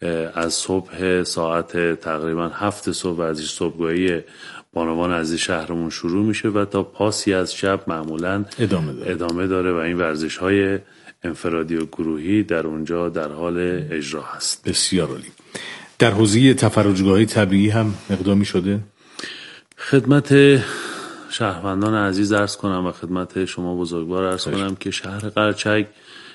از صبح ساعت تقریبا 7 صبح ورزش صبحگاهی بانوان عزیز شهرمون شروع میشه و تا پاسی از شب معمولا ادامه داره و این ورزش های انفرادی و گروهی در اونجا در حال اجرا هست. بسیار عالی. در حوزه تفرجگاهی طبیعی هم اقدامی شده؟ خدمت شهروندان عزیز عرض کنم و خدمت شما بزرگوار عرض کنم که شهر قرچک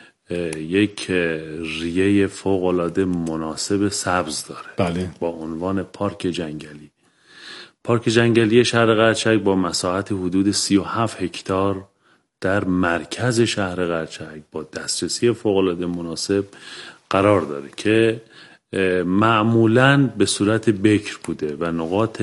یک ریه فوق‌العاده مناسب سبز داره. بله. با عنوان پارک جنگلی. پارک جنگلی شهر قرچک با مساحت حدود 37 هکتار در مرکز شهر قرچک با دسترسی فوق‌العاده مناسب قرار داره که معمولاً به صورت بکر بوده و نقاط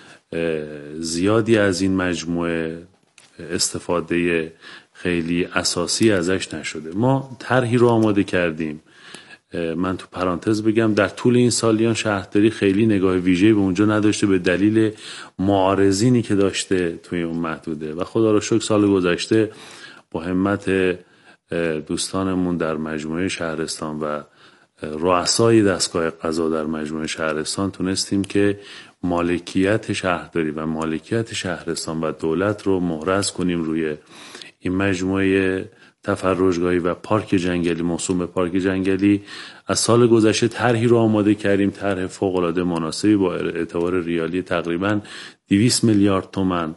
زیادی از این مجموعه استفاده خیلی اساسی ازش نشده. ما طرحی رو آماده کردیم. من تو پرانتز بگم در طول این سالیان شهرداری خیلی نگاه ویژه‌ای به اونجا نداشته به دلیل معارضینی که داشته توی اون محدوده و خدا رو شکر سال گذشته با همت دوستانمون در مجموعه شهرستان و رؤسای دستگاه قضا در مجموعه شهرستان تونستیم که مالکیت شهرداری و مالکیت شهرستان و دولت رو مهرس کنیم روی این مجموعه تفرجگاهی و پارک جنگلی. موسوم به پارک جنگلی از سال گذشته طرحی رو آماده کردیم، طرح فوق‌العاده مناسبی با اعتبار ریالی تقریباً 200 میلیارد تومان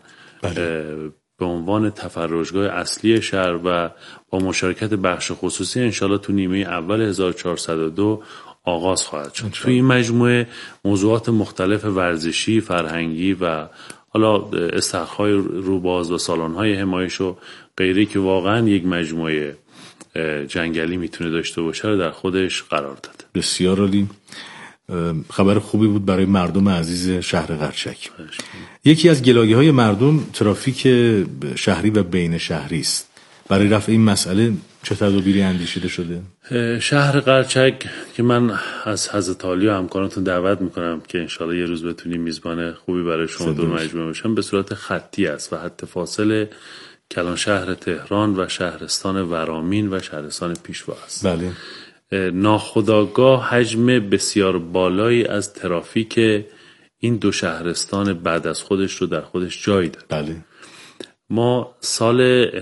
به عنوان تفرجگاه اصلی شهر و با مشارکت بخش خصوصی انشالله تو نیمه اول 1402 آغاز خواهد شد. تو این مجموعه موضوعات مختلف ورزشی، فرهنگی و حالا استخرهای روباز و سالن‌های حمایش و غیری که واقعا یک مجموعه جنگلی میتونه داشته باشه رو در خودش قرار داده. بسیار عالی. خبر خوبی بود برای مردم عزیز شهر قرچک. یکی از گلایه‌های مردم ترافیک شهری و بین شهری است. برای رفع این مسئله چه تدابیری اندیشیده شده؟ شهر قرچک که من از حضرت عالی و همکارانتون دعوت میکنم که انشالله یه روز بتونیم میزبان خوبی برای شما دور مجموعه باشم، به صورت خطی است و حد فاصله کلان شهر تهران و شهرستان ورامین و شهرستان پیشوا است. بله. ناخودآگاه حجم بسیار بالایی از ترافیک این دو شهرستان بعد از خودش رو در خودش جای داره. بله. ما سال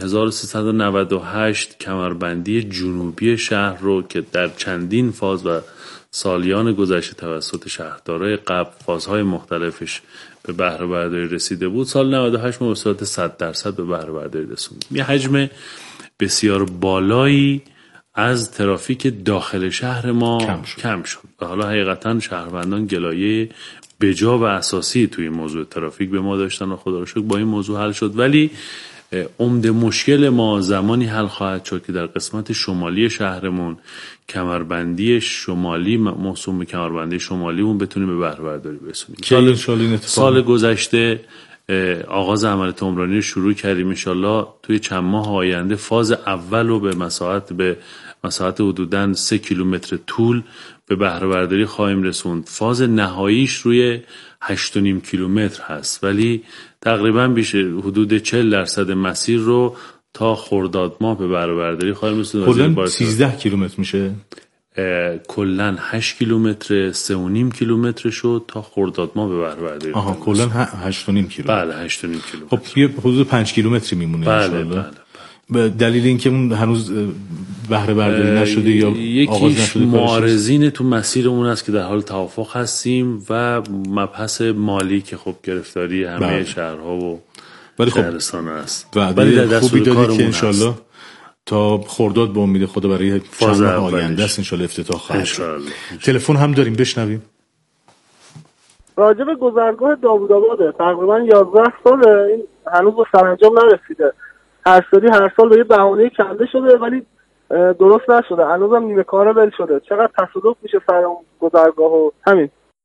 1398 کمربندی جنوبی شهر رو که در چندین فاز و سالیان گذشته توسط شهردارای قبل فازهای مختلفش به بهره برداری رسیده بود، سال 98 ما به صورت 100% به بهره برداری رسوندیم. یه حجم بسیار بالایی از ترافیک داخل شهر ما کم شد و حالا حقیقتا شهروندان گلایه بجا و اساسی توی موضوع ترافیک به ما داشتن و خدا رو شکر با این موضوع حل شد. ولی عمده مشکل ما زمانی حل خواهد شد که در قسمت شمالی شهرمون کمربندی شمالی موسوم به کمربندی شمالیمون بتونیم به بهره برداری برسونیم. سال گذشته آغاز عملیات عمرانی رو شروع کردیم. انشالله توی چند ماه آینده فاز اول رو به مساحت حدوداً 3 کیلومتر طول به بهره برداری خواهیم رسوند. فاز نهاییش روی 8.5 کیلومتر هست ولی تقریباً بیش حدود 40% مسیر رو تا خرداد ماه به بهره برداری خواهیم رسوند. کلاً 13 کیلومتر میشه. کلاً 8 کیلومتر 3.5 کیلومتر شد تا خرداد ماه به بهره برداری. کلاً 8.5 کیلومتر. بله 8.5 کیلومتر. خب یه حدود 5 کیلومتری میمونه ان شاءالله. به دلیل اینکه اون هنوز بهره برداری نشده یا آغاز نشده. معارضین تو مسیرمون است که در حال توافق هستیم و مبحث مالی که خب گرفتاری همه شهرها و شهرستان است. ولی در خوبی دادی که انشالله تا خرداد با امید خدا برای چند ماه آینده است انشالله افتتاح خواهد شد. تلفن هم داریم بشنویم. راجع به گذرگاه داوودآباد تقریبا 11 ساله این هنوز به سرانجام نرسیده. هر سال به یه بهانه‌ای کنده شده ولی درست نشده. هنوزم نیمه کاره ول شده. چقدر تصادف میشه سر اون گذرگاه و همین.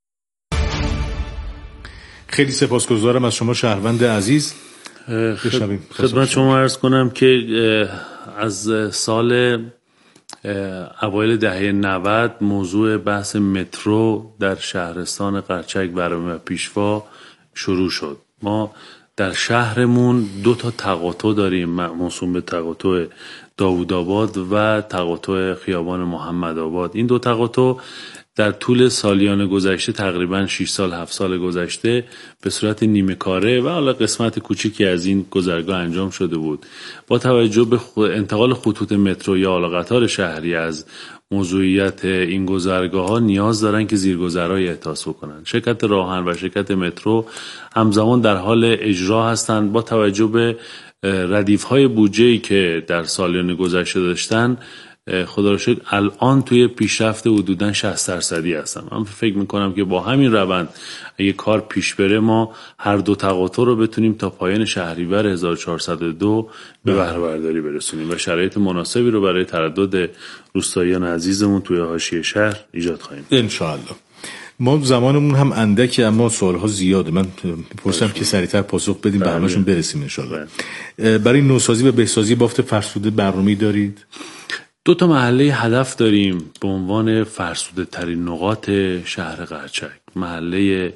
خیلی سپاسگزارم از شما شهروند عزیز. خدمت شما عرض کنم که از سال اوایل دهه 90 موضوع بحث مترو در شهرستان قرچک و پیشوا شروع شد. ما در شهرمون 2 تقاطع داریم موسوم به تقاطع داوودآباد و تقاطع خیابان محمدآباد. این 2 تقاطع در طول سالیان گذشته تقریبا 6 سال 7 سال گذشته به صورت نیمه کاره و حالا قسمت کوچیکی از این گذرگاه انجام شده بود. با توجه به انتقال خطوط مترو یا حالا قطار شهری از موضوعیت این گذرگاه ها نیاز دارن که زیرگذرهای احداث بکنن. شرکت راهن و شرکت مترو همزمان در حال اجرا هستند. با توجه به ردیف‌های بودجه‌ای که در سالیان گذشته داشتن، خدا رو شکر الان توی پیشرفت حدوداً 60% هستن. من فکر میکنم که با همین روند اگه کار پیش بره ما هر دو تقاطع رو بتونیم تا پایان شهریور 1402 به بهره برداری برسونیم و شرایط مناسبی رو برای تردد روستاییان عزیزمون توی حاشیه شهر ایجاد خواهیم ان شاء الله. ما زمانمون هم اندکه اما سوالها زیاده. من می‌پرسم که سریعتر پاسخ بدیم به همه‌شون برسیم ان شاء الله. برای نوسازی و بهسازی بافت فرسوده برنامه‌ای دارید؟ 2 محله هدف داریم به عنوان فرسوده ترین نقاط شهر قرچک. محله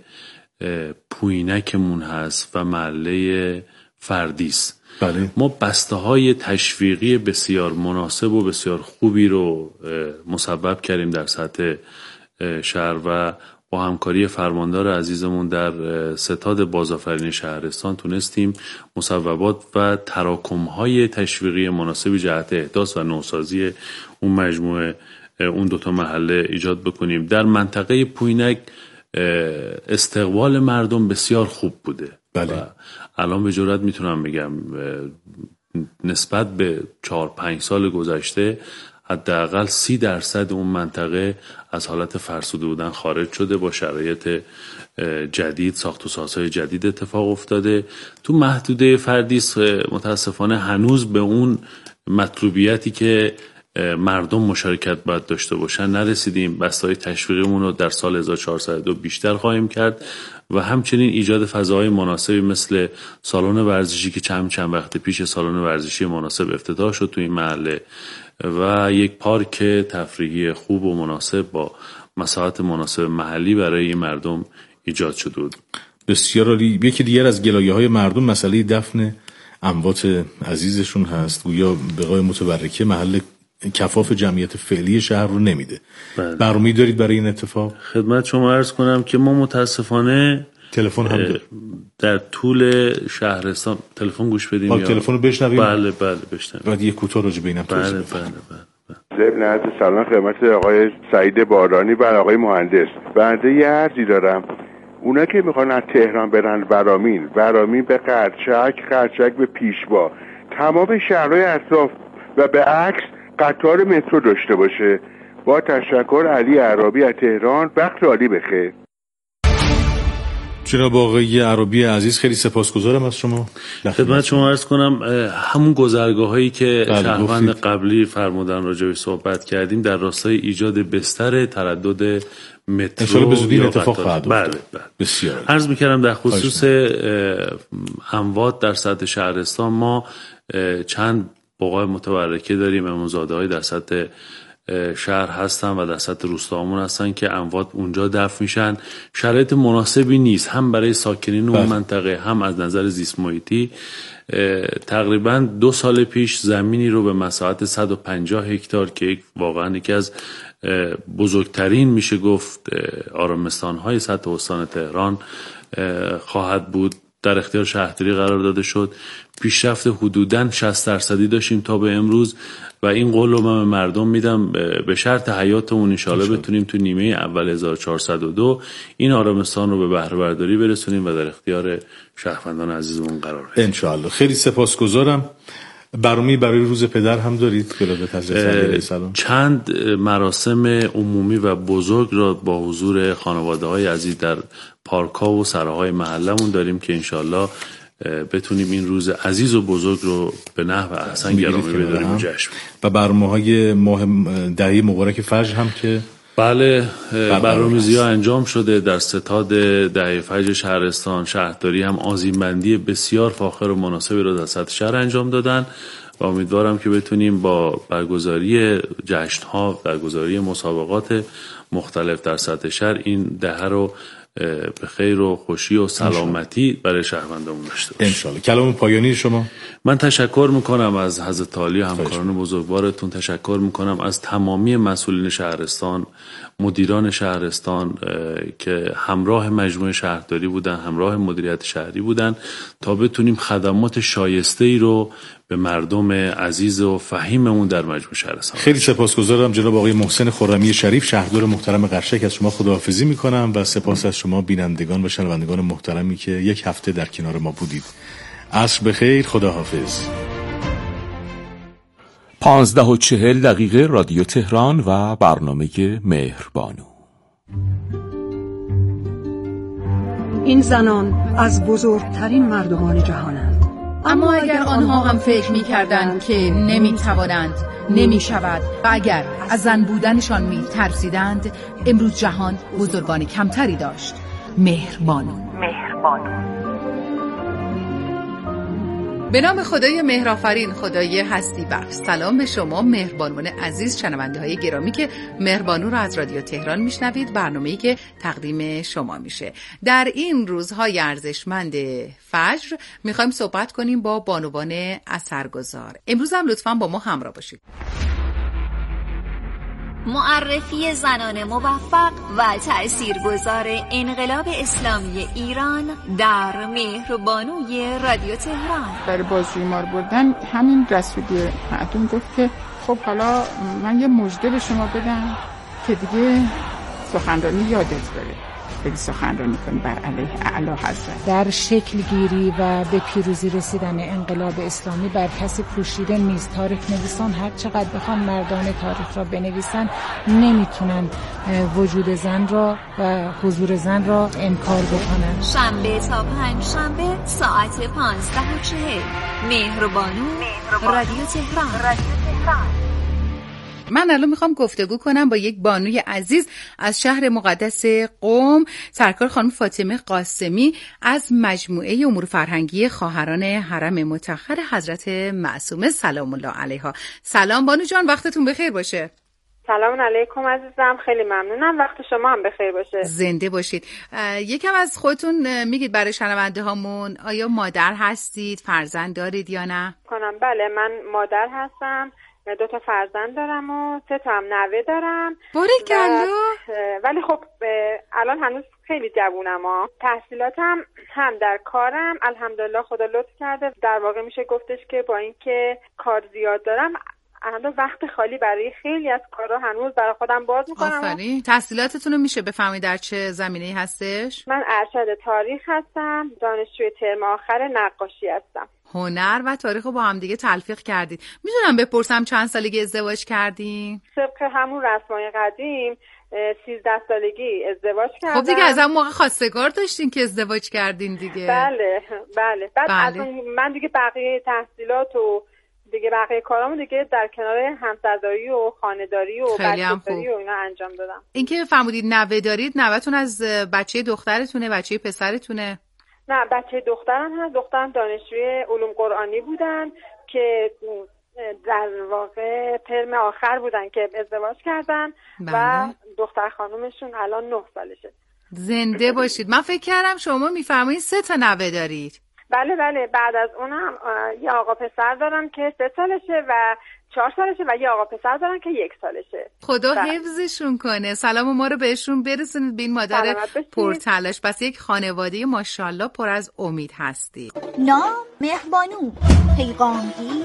پوینکمون هست و محله فردیس. بله. ما بسته های تشویقی بسیار مناسب و بسیار خوبی رو مسبب کردیم در سطح شهر و با همکاری فرماندار عزیزمون در ستاد بازآفرینی شهرستان تونستیم مصوبات و تراکم‌های تشویقی مناسبی جهت احداث و نوسازی اون مجموعه اون 2 محله ایجاد بکنیم. در منطقه پوینک استقبال مردم بسیار خوب بوده. بله. و الان به جرئت میتونم بگم نسبت به 4-5 سال گذشته حداقل 30% اون منطقه از حالت فرسوده بودن خارج شده. با شرایط جدید، ساخت و سازهای جدید اتفاق افتاده. تو محدوده فردیس متاسفانه هنوز به اون مطلوبیتی که مردم مشارکت باید داشته باشن نرسیدیم. بسته‌های تشویقیمون رو در سال 1402 بیشتر خواهیم کرد و همچنین ایجاد فضاهای مناسبی مثل سالن ورزشی که چند وقت پیش سالن ورزشی مناسب افتتاح شد تو این محله و یک پارک تفریحی خوب و مناسب با مساحت مناسب محلی برای این مردم ایجاد شده بود. بسیار عالی. یکی دیگر از گلایه‌های مردم مسئله دفن اموات عزیزشون هست. گویا بقای متبرکه محل کفاف جمعیت فعلی شهر رو نمیده. برنامه‌ای دارید برای این اتفاق؟ خدمت شما عرض کنم که ما متاسفانه تلفن هم داریم. در طول شهرستان تلفن گوش بدیم یا تلفن رو بشنویم؟ بله بشنویم. بعد یک کوتاه راجع به اینم توضیح بدید. ضمن عرض سلام خدمت آقای سعید بارانی و آقای مهندس. بنده یه عرضی دارم. اونا که میخوان از تهران برن ورامین به قرچک به پیشوا، تمام شهرهای اطراف و به عکس قطار مترو داشته باشه. با تشکر، علی عرابی از تهران. وقت عالی بخیر. جناب آقای عرابی عزیز خیلی سپاسگزارم از شما. خدمت شما عرض کنم همون گذرگاه‌هایی که شهروند قبلی فرمودن راجعش صحبت کردیم در راستای ایجاد بستر تردد مترو به زودی اتفاق خواهد افتاد. بله. بسیار. عرض می‌کردم در خصوص اموات در سطح شهرستان ما چند بقای متبرکه داریم. امامزاده‌های در سطح شهر هستن و در سطح روستاهامون هستن که اموات اونجا دفن میشن. شرایط مناسبی نیست هم برای ساکنین اون منطقه هم از نظر زیست محیطی. تقریبا 2 سال پیش زمینی رو به مساحت 150 هکتار که واقعا یکی از بزرگترین میشه گفت آرامستان‌های سطح استان تهران خواهد بود در اختیار شهرداری قرار داده شد. پیشرفت حدوداً 60% داشتیم تا به امروز و این قول رو من به مردم میدم به شرط حیاتمون انشالله بتونیم تو نیمه اول 1402 این آرامستان رو به بهره برداری برسونیم و در اختیار شهروندان عزیزمون قرار بدیم انشالله. خیلی سپاسگزارم. برنامه‌ای برای روز پدر هم دارید؟ چند مراسم عمومی و بزرگ را با حضور خانواده‌های عزیز در پارک‌ها و سراهای محلمون داریم که انشالله بتونیم این روز عزیز و بزرگ رو به نحو احسن گرامی بداریم و جشن. و برنامه‌های ماه دهه مبارک فجر هم که بله برنامه‌ریزی‌ها انجام شده در ستاد دهه فجر شهرستان. شهرداری هم آذین‌بندی بسیار فاخر و مناسبی رو در سطح شهر انجام دادن و امیدوارم که بتونیم با برگزاری جشن‌ها، برگزاری مسابقات مختلف در سطح شهر این دهه رو به خیر و خوشی و سلامتی برای شهروندامون داشته باشیم. انشالله. کلام پایانی شما؟ من تشکر میکنم از حضرت عالی همکاران بزرگوارتون، تشکر میکنم از تمامی مسئولین شهرستان، مدیران شهرستان که همراه مجموعه شهرداری بودن، همراه مدیریت شهری بودن تا بتونیم خدمات شایسته‌ای رو به مردم عزیز و فهیممون در مجموعه شهرستان. خیلی سپاسگزارم جناب آقای محسن خرمی شریف، شهردار محترم قرچک. از شما خداحافظی میکنم و سپاس از شما بینندگان و شنوندگان محترمی که یک هفته در کنار ما بودید. عصر بخیر، خداحافظ. 15:40 رادیو تهران و برنامه مهربانو. این زنان از بزرگترین مردمان جهانند، اما اگر آنها هم فکر می‌کردند که نمی‌توانند، نمی‌شود و اگر از زن بودنشان می‌ترسیدند، امروز جهان بزرگان کمتری داشت. مهربانو. به نام خدای مهرآفرین، خدای هستی بخش. سلام به شما مهربانان عزیز، شنونده‌های گرامی که مهربانو را از رادیو تهران میشنوید، برنامه‌ای که تقدیم شما میشه. در این روزهای ارزشمند فجر میخوایم صحبت کنیم با بانوان اثرگذار. امروز هم لطفاً با ما همراه باشید. معرفی زنان موفق و تأثیرگذار انقلاب اسلامی ایران در مهربانوی رادیو تهران. برای بازجویی بردن همین رسولی معدوم گفت که خب حالا من یه مژده به شما بدم که دیگه سخنرانی یادت بره، خیلی سخنرانی کنی بر علیه اعلی حضرت. در شکل گیری و به پیروزی رسیدن انقلاب اسلامی بر کسی پوشیده نیست. تاریخ نویسان هر چقدر بخوان مردان تاریخ را بنویسن نمیتونن وجود زن را و حضور زن را انکار بکنن. شنبه تا پنجشنبه ساعت 15:40 مهربانو رادیو تهران. من الان میخوام گفتگو کنم با یک بانوی عزیز از شهر مقدس قم، سرکار خانم فاطمه قاسمی از مجموعه امور فرهنگی خواهران حرم مطهر حضرت معصومه سلام الله علیها. سلام بانو جان، وقتتون بخیر باشه. سلام علیکم عزیزم، خیلی ممنونم، وقت شما هم بخیر باشه. زنده باشید. یکم از خودتون میگید برای شنونده هامون، آیا مادر هستید، فرزند دارید یا نه؟ بله، من مادر هستم، 2 تا فرزند دارم و 3 تا هم نوه دارم. باریکلا. ولی خب الان هنوز خیلی جوونم ها. تحصیلاتم هم در کارم الحمدلله، خدا لطف کرده. در واقع میشه گفتش که با اینکه کار زیاد دارم، الان وقت خالی برای خیلی از کارها هنوز برای خودم باز میکنم. آفرین. تحصیلاتتون رو میشه بفهمید در چه زمینه‌ای هستش؟ من ارشد تاریخ هستم، دانشجوی ترم آخر نقاشی هستم. هنر و تاریخ رو با هم دیگه تلفیق کردید. میتونم بپرسم چند سالگی ازدواج کردین؟ طبق همون رسمای قدیم 13 سالگی ازدواج کردم. خب دیگه از اون موقع خواستگار داشتین که ازدواج کردین دیگه. بله. بعد از من دیگه بقیه تحصیلات و دیگه بقیه کارامو دیگه در کنار همسرداری و خانه‌داری و بچه‌داری و اینا انجام دادم. اینکه فرمودید نوه دارید، نوه‌تون از بچه دخترتونه، بچه پسرتونه؟ نه، بچه دخترم هست. دخترم دانشجوی علوم قرآنی بودن که در واقع ترم آخر بودن که ازدواج کردن. بله. و دختر خانومشون الان 9 سالشه. زنده باشید. من فکر کردم شما میفرمایید 3 تا نوه دارید. بله، بعد از اونم یه آقا پسر دارم که 3 سالشه و 4 سالشه و یه آقا پسر دارن که 1 سالشه. خدا حفظشون کنه. سلام ما رو بهشون برسونید، به این مادر پرتلاش. پس یک خانواده ماشاءالله پر از امید هستی. نام مهربانو، پیغامگیر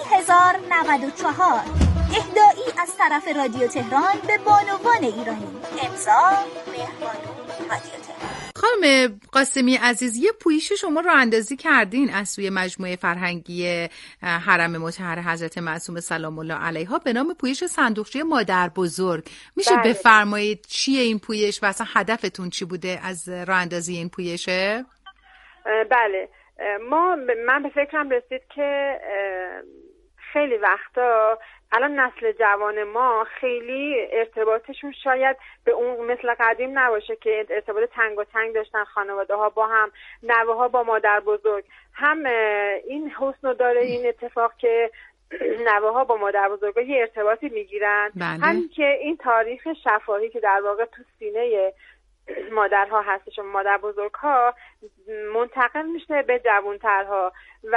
30094، اهدایی از طرف رادیو تهران به بانوان ایرانی. امضا مهربانو رادیو تهران. خانم قاسمی عزیز، یه پویش شما رو اندازی کردین از سوی مجموعه فرهنگی حرم مطهر حضرت معصومه سلام الله علیها به نام پویش صندوقچه مادر بزرگ. میشه بفرمایید چیه این پویش و اصلا هدفتون چی بوده از راه اندازی این پویشه؟ بله، من به فکرم رسید که خیلی وقتا الان نسل جوان ما خیلی ارتباطشون شاید به اون مثل قدیم نباشه که ارتباط تنگ و تنگ داشتن خانواده ها با هم، نوه ها با مادر بزرگ. هم این حسن داره این اتفاق که نوه ها با مادر بزرگ یه ارتباطی میگیرن. هم که این تاریخ شفاهی که در واقع تو سینه مادرها هستش و مادر بزرگها منتقل میشه به جوانترها و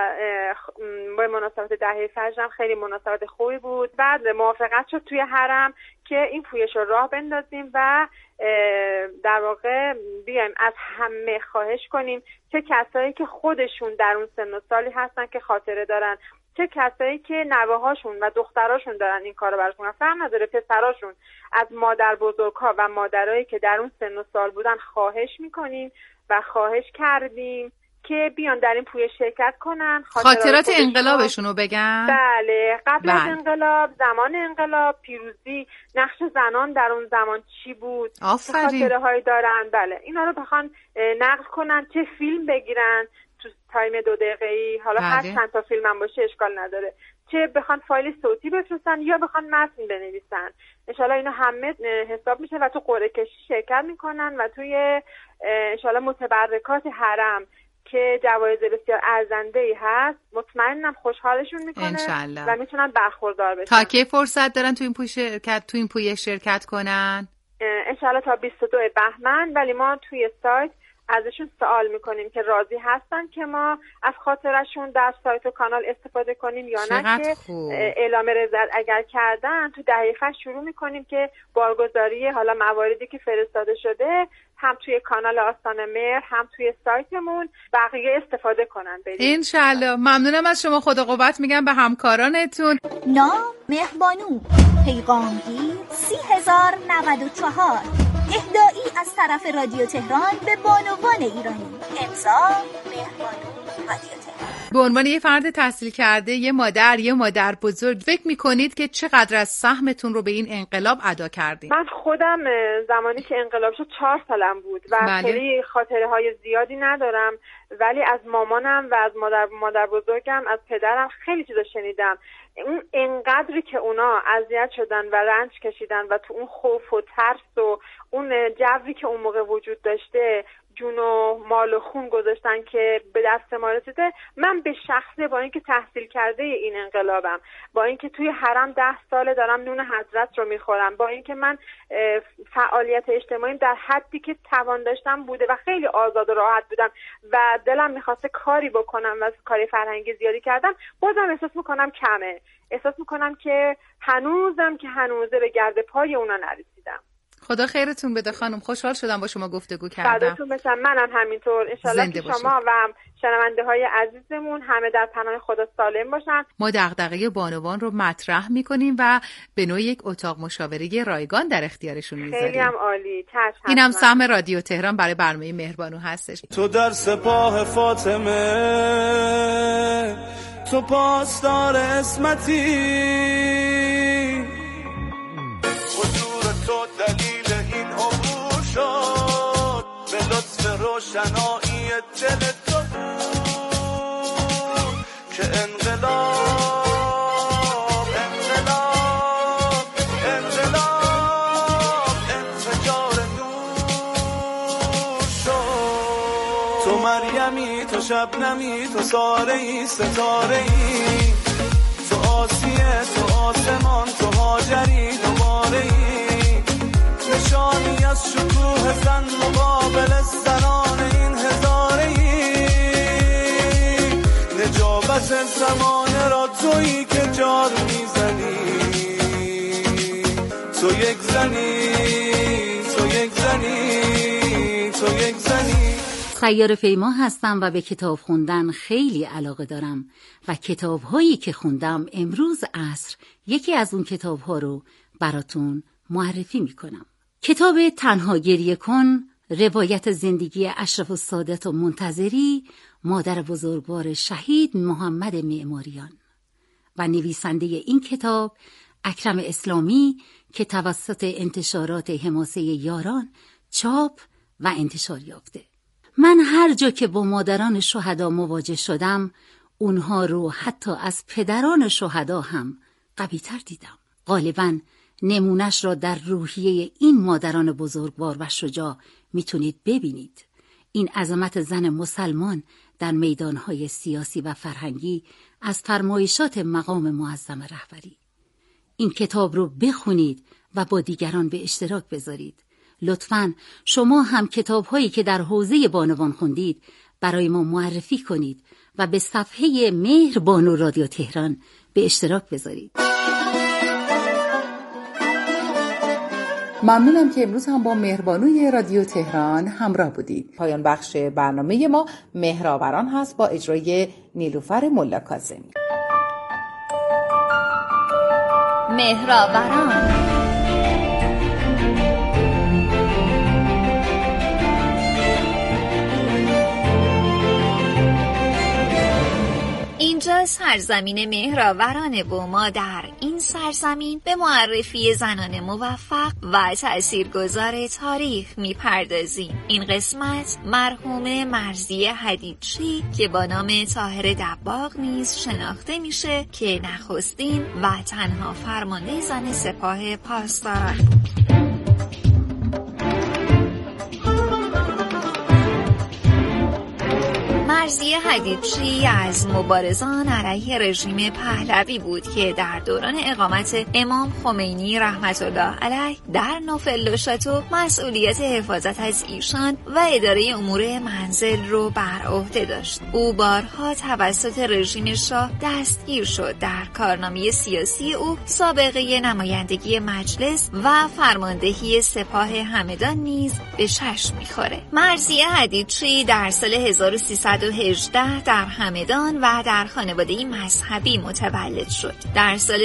با مناسبت دهه فجر هم خیلی مناسبت خوبی بود. بعد موافقت شد توی حرم که این پویش رو راه بندازیم و در واقع بیایم از همه خواهش کنیم، چه کسایی که خودشون در اون سن و سالی هستن که خاطره دارن، چه کسایی که نوه‌هاشون و دختراشون دارن این کارو براشون، فرق نداره پسراشون، از مادر بزرگ‌ها و مادرایی که در اون سن و سال بودن خواهش میکنیم و خواهش کردیم که بیان در این پویه شرکت کنن، خاطرات انقلابشونو بگن. بله، قبل از انقلاب، زمان انقلاب، پیروزی، نقش زنان در اون زمان چی بود، چه خاطره هایی دارن. بله، اینا رو بخوان نقل کنن، چه فیلم بگیرن تو تایم 2 دقیقه‌ای، حالا هر چند تا فیلم هم باشه اشکال نداره، چه بخوان فایل صوتی بفرستن یا بخوان متن بنویسن. انشالله اینا همه حساب میشه و تو قرعه کشی شرکت میکنن و توی انشالله متبرکات حرم که جوایز بسیار ارزنده‌ای هست مطمئنم خوشحالشون میکنه و میتونن برخوردار بشن. تا کی فرصت دارن تو این پویه شرکت کنن؟ انشالله تا 22 بهمن، ولی ما توی سایت ازشون سوال میکنیم که راضی هستن که ما از خاطرشون در سایت و کانال استفاده کنیم یا نه، که اعلام رضایت اگر کردن تو دهه فجر شروع میکنیم که بارگذاری حالا مواردی که فرستاده شده هم توی کانال آستان مهر هم توی سایتمون بقیه استفاده کنن. انشالله. ممنونم از شما. خدا قوت میگم به همکارانتون. نام مهربانو، پیغامگیر 30,094، اهدایی از طرف رادیو تهران به بانوان ایرانی. امضا مهربانو، رادیو تهران. به عنوان یه فرد تحصیل کرده، یه مادر بزرگ، فکر میکنید که چقدر از سهمتون رو به این انقلاب ادا کردین؟ من خودم زمانی که انقلاب شد 4 سالم بود و خیلی خاطره های زیادی ندارم، ولی از مامانم و از مادر بزرگم، از پدرم خیلی چیزا شنیدم. اون انقدری که اونا اذیت شدن و رنج کشیدن و تو اون خوف و ترس و اون جوی که اون موقع وجود داشته جون و مال و خون گذاشتن که به دست ما رسیده. من به شخصه با اینکه تحصیل کرده این انقلابم، با اینکه توی حرم 10 ساله دارم نون حضرت رو میخورم، با اینکه من فعالیت اجتماعیم در حدی که توان داشتم بوده و خیلی آزاد و راحت بودم و دلم میخواسته کاری بکنم و کاری فرهنگی زیادی کردم، بازم احساس میکنم کمه. احساس میکنم که هنوزه به گرد پای اونا نرسیدم. خدا خیرتون بده خانم. خوشحال شدم با شما گفتگو کردم. فداتون بشم. منم همینطور. انشالله که شما و شنونده های عزیزمون همه در پناه خدا سالم باشن. ما دغدغه بانوان رو مطرح میکنیم و به نوع یک اتاق مشاوره رایگان در اختیارشون میذاریم. خیلی هم عالی. اینم سهم رادیو تهران برای برنامه مهربانو هستش. تو در سپاه فاطمه، تو پاسدار اسمتی، حضور تو دلیل این عبور شد، به لطف روشنایی دل تو بود که انقلاب انفجار نور شد. تو مریمی، تو شبنمی، تو ساره‌ای، ستاره‌ای، تو آسیه، تو آسمان، تو هاجری، دوباره‌ای، نشانی از شکوه زن مقابل زنان این هزاره‌ای، نجابت زمانه را تویی که جار میزنی، تو یک زنی، تو یک زنی، تو یک زنی. سیاره پیما هستم و به کتاب خوندن خیلی علاقه دارم و کتاب‌هایی که خوندم امروز عصر یکی از اون کتاب‌ها رو براتون معرفی می‌کنم. کتاب تنها گریه کن، روایت زندگی اشرف السادات و منتظری، مادر بزرگوار شهید محمد معماریان، و نویسنده این کتاب اکرم اسلامی که توسط انتشارات حماسه یاران چاپ و انتشار یافته. من هر جا که با مادران شهدا مواجه شدم، اونها رو حتی از پدران شهدا هم قوی‌تر دیدم. غالباً نمونش را در روحیه این مادران بزرگوار و شجاع میتونید ببینید. این عظمت زن مسلمان در میدانهای سیاسی و فرهنگی از فرمایشات مقام معظم رهبری. این کتاب رو بخونید و با دیگران به اشتراک بذارید لطفاً شما هم کتاب‌هایی که در حوزه بانوان خوندید برای ما معرفی کنید و به صفحه مهربانو رادیو تهران به اشتراک بذارید. ممنونم که امروز هم با مهربانوی رادیو تهران همراه بودید. پایان بخش برنامه ما مهرآوران هست با اجرای نیلوفر ملا کاظمی. مهرآوران. اینجا سرزمین مهرآورانه و ما در این سرزمین به معرفی زنان موفق و تأثیرگذار تاریخ میپردازیم. این قسمت مرحوم مرضیه حدیدچی که با نام طاهر دباغ نیز شناخته میشه که نخستین و تنها فرمانده زن سپاه پاسداران بود. مرضیه حدیدچی از مبارزان علیه رژیم پهلوی بود که در دوران اقامت امام خمینی رحمت الله علیه در نوفل-دو-شاتو مسئولیت حفاظت از ایشان و اداره امور منزل رو بر عهده داشت. او بارها توسط رژیم شاه دستگیر شد. در کارنامه سیاسی او سابقه نمایندگی مجلس و فرماندهی سپاه همدان نیز به چشم می‌خوره. مرضیه حدیدچی در سال 1318 در همدان و در خانواده‌ای مذهبی متولد شد. در سال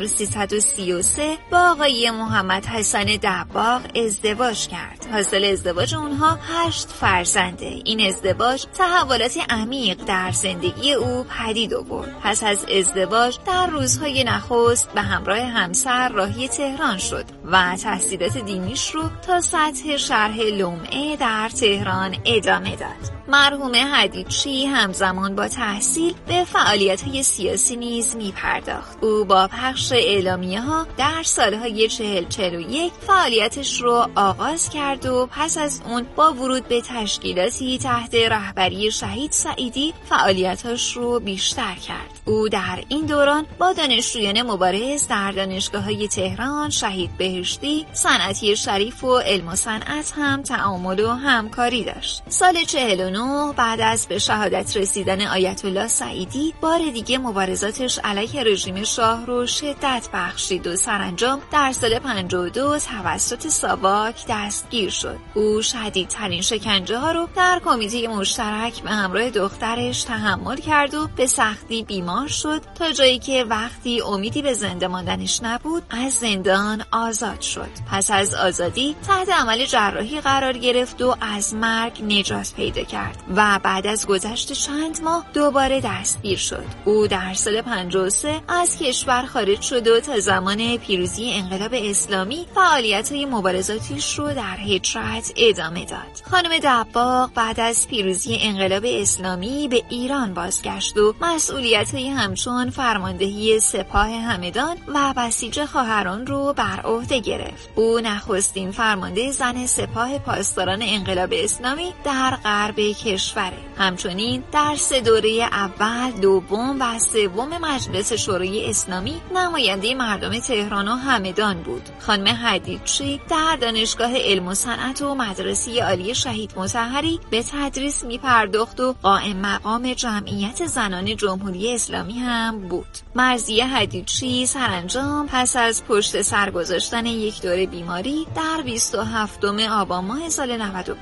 1333 با آقای محمد حسن دباغ ازدواج کرد. حاصل ازدواج اونها 8 فرزنده. این ازدواج تحولات عمیق در زندگی او پدید آورد. پس از ازدواج در روزهای نخست به همراه همسر راهی تهران شد و تحصیلات دینیش رو تا سطح شرح لمعه در تهران ادامه داد. مرحوم حدیدچی همزمان با تحصیل به فعالیت‌های سیاسی نیز می‌پرداخت. او با پخش اعلامیه‌ها در سال‌های 40-41 فعالیتش رو آغاز کرد و پس از اون با ورود به تشکیلاتی تحت رهبری شهید سعیدی فعالیتاش رو بیشتر کرد. او در این دوران با دانشجویان مبارز در دانشگاه‌های تهران، شهید بهشتی، صنعتی شریف و علم و صنعت هم تعامل و همکاری داشت. سال 49 بعد از به شهادت رسیدن آیت الله سعیدی بار دیگه مبارزاتش علیه رژیم شاه رو شدت بخشید و سرانجام در سال 52 توسط ساواک دستگیر شد. او شدیدترین شکنجه ها رو در کمیته مشترک به همراه دخترش تحمل کرد و به سختی بیمار شد تا جایی که وقتی امیدی به زنده ماندنش نبود از زندان آزاد شد. پس از آزادی تحت عمل جراحی قرار گرفت و از مرگ نجات پیدا کرد و بعد از گذشت چند ماه دوباره دستگیر شد. او در سال 53 از کشور خارج شد و تا زمان پیروزی انقلاب اسلامی فعالیت‌های مبارزاتیش رو در هجرت ادامه داد. خانم دباغ بعد از پیروزی انقلاب اسلامی به ایران بازگشت و مسئولیت‌های همچون فرماندهی سپاه همدان و بسیج خواهران رو بر عهده گرفت. او نخستین فرمانده زن سپاه پاسداران انقلاب اسلامی در غرب کشوره. همچنین در 3 دوره اول، دوم و سوم مجلس شورای اسلامی نماینده مردم تهران و همدان بود. خانم حدیدچی در دانشگاه علم و صنعت و مدرسه عالی شهید مطهری به تدریس می‌پرداخت و قائم مقام جمعیت زنان جمهوری اسلامی هم بود. مرضیه حدیدچی سرانجام پس از پشت سر گذاشتن یک دوره بیماری در 27 آبان ماه سال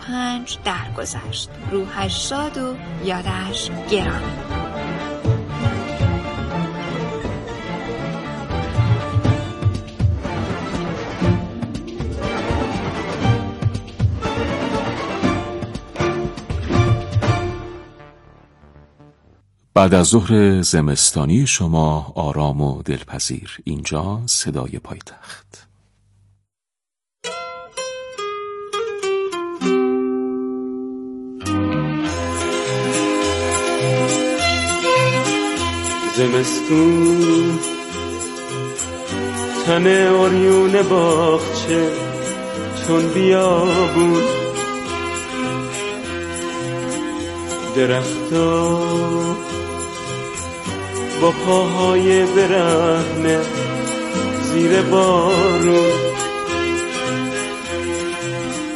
95 درگذشت. روحش شاد و یادش گرامی. بعد از ظهر زمستانی شما آرام و دلپذیر، اینجا صدای پایتخت. زمستون تن عریون باغچه چون بیابون، درختا با پاهای برهنه زیر بارون،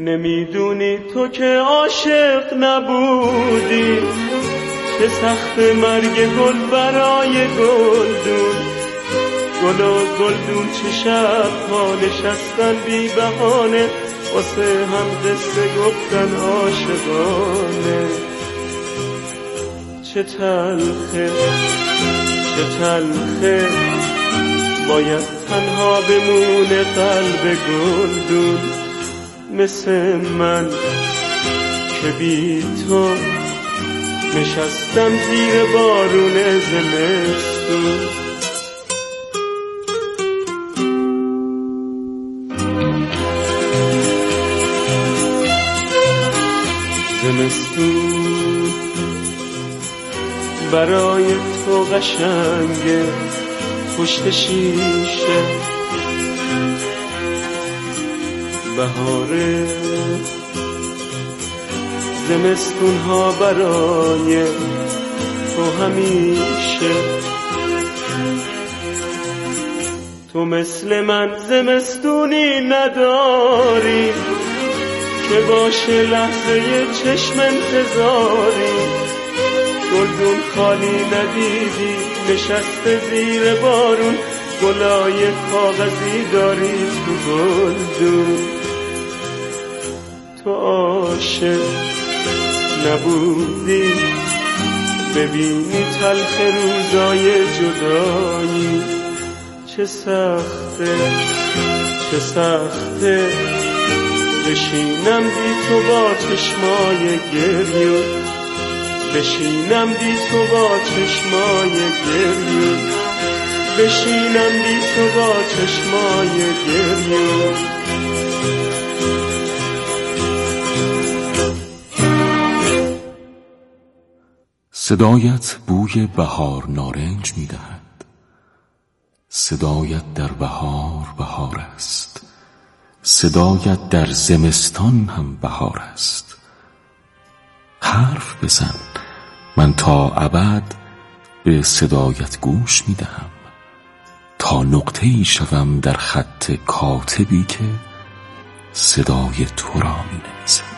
نمیدونی تو که عاشق نبودی، چه سخت مرگ گل برای گلدون. گل و گلدون چه شب ها نشستن بی بهانه، واسه هم قصه گفتن عاشقانه. چه تلخه چه تلخه باید تنها بمونه قلب گلدون، مثل من که بی تو نشستم زیر بارون زمستون. زمستون برای تو قشنگه پشت شیشه، بهاره زمستون ها برای تو همیشه. تو مثل من زمستونی نداری که باشه لحظه چشم انتظاری. گلدون خالی ندیدی نشسته زیر بارون، گلای کاغذی داری تو گلدون. تو عاشق نبودی ببینی تلخ روزای جدایی. چه سخته چه سخته بشینم بی تو با چشمای گریون، بشینم بی تو با چشمای گریون، بشینم بی تو با چشمای گریون. صدایت بوی بهار نارنج می‌دهد، صدایت در بهار بهار است، صدایت در زمستان هم بهار است. حرف بزن، من تا ابد به صدایت گوش می‌دهم، تا نقطه‌ای شوم در خط کاتبی که صدای تو را می‌نویسد.